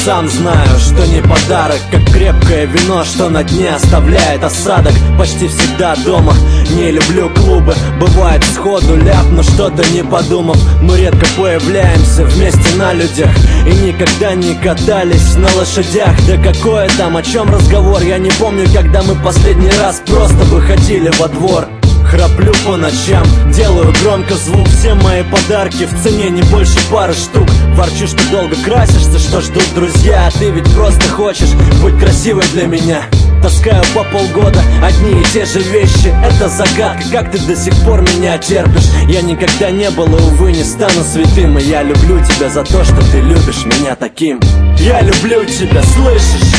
сам знаю, что не подарок, как крепкое вино, что на дне оставляет осадок. Почти всегда дома, не люблю клубы. Бывает сходу ляпну что-то не подумав. Мы редко появляемся вместе на людях и никогда не катались на лошадях. Да какое там, о чем разговор? Я не помню, когда мы последний раз просто выходили во двор. Храплю по ночам, делаю громко звук. Все мои подарки в цене не больше пары штук. Ворчу, что долго красишься, что ждут друзья. А ты ведь просто хочешь быть красивой для меня. Таскаю по полгода одни и те же вещи. Это загадка, как ты до сих пор меня терпишь. Я никогда не был и, увы, не стану святым. И я люблю тебя за то, что ты любишь меня таким. Я люблю тебя, слышишь?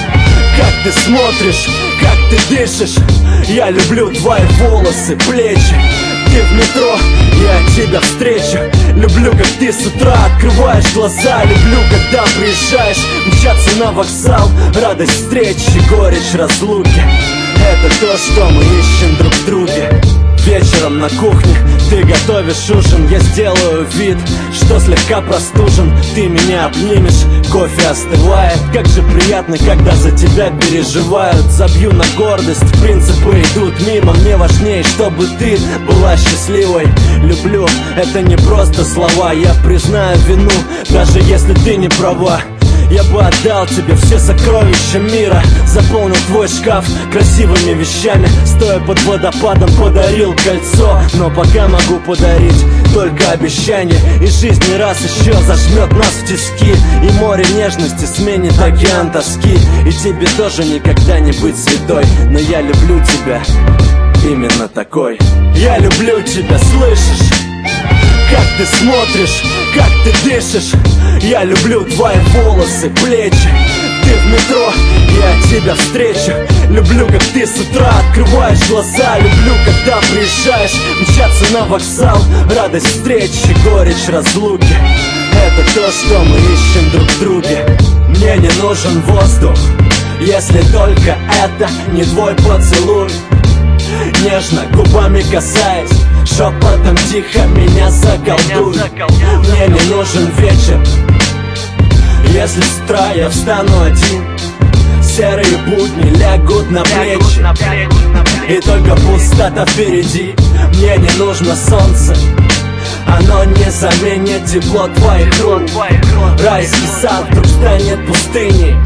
Как ты смотришь, как ты дышишь. Я люблю твои волосы, плечи. Ты в метро, я тебя встречу. Люблю, как ты с утра открываешь глаза. Люблю, когда приезжаешь мчаться на вокзал. Радость встречи, горечь разлуки. Это то, что мы ищем друг в друге. Вечером на кухне ты готовишь ужин. Я сделаю вид, что слегка простужен. Ты меня обнимешь, кофе остывает. Как же приятно, когда за тебя переживают. Забью на гордость, принципы идут мимо. Мне важнее, чтобы ты была счастливой. Люблю, это не просто слова. Я признаю вину, даже если ты не права. Я бы отдал тебе все сокровища мира. Заполнил твой шкаф красивыми вещами. Стоя под водопадом подарил кольцо. Но пока могу подарить только обещание. И жизнь не раз еще зажмет нас в тиски. И море нежности сменит океан тоски. И тебе тоже никогда не быть святой. Но я люблю тебя именно такой. Я люблю тебя, слышишь? Как ты смотришь, как ты дышишь. Я люблю твои волосы, плечи. Ты в метро, я тебя встречу. Люблю, как ты с утра открываешь глаза. Люблю, когда приезжаешь мчаться на вокзал. Радость встречи, горечь разлуки. Это то, что мы ищем друг в друге. Мне не нужен воздух, если только это не твой поцелуй. Нежно губами касаясь, шепотом тихо меня заколдуй. Мне не нужен вечер, если с утра я встану один. Серые будни лягут на плечи, и только пустота впереди. Мне не нужно солнце, оно не заменит тепло твоих рук. Райский сад вдруг станет пустыней,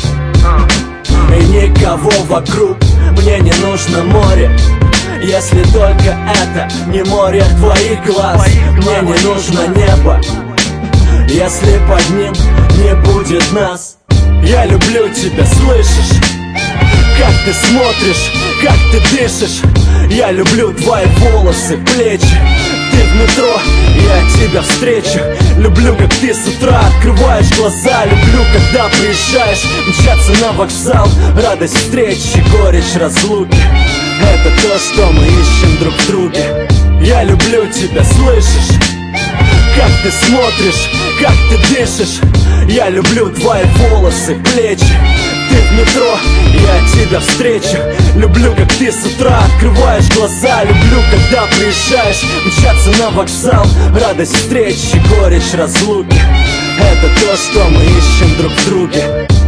и никого вокруг. Мне не нужно море, если только это не море твоих глаз. Мне не нужно небо, если под ним не будет нас. Я люблю тебя, слышишь? Как ты смотришь, как ты дышишь. Я люблю твои волосы, плечи. Ты в метро, я тебя встречу. Люблю, как ты с утра открываешь глаза. Люблю, когда приезжаешь мчаться на вокзал. Радость встречи, горечь разлуки. Это то, что мы ищем друг в друге. Я люблю тебя, слышишь? Как ты смотришь, как ты дышишь. Я люблю твои волосы, плечи. Ты в метро, я тебя встречу. Люблю, как ты с утра открываешь глаза. Люблю, когда приезжаешь мчаться на вокзал. Радость встречи, горечь разлуки. Это то, что мы ищем друг в друге.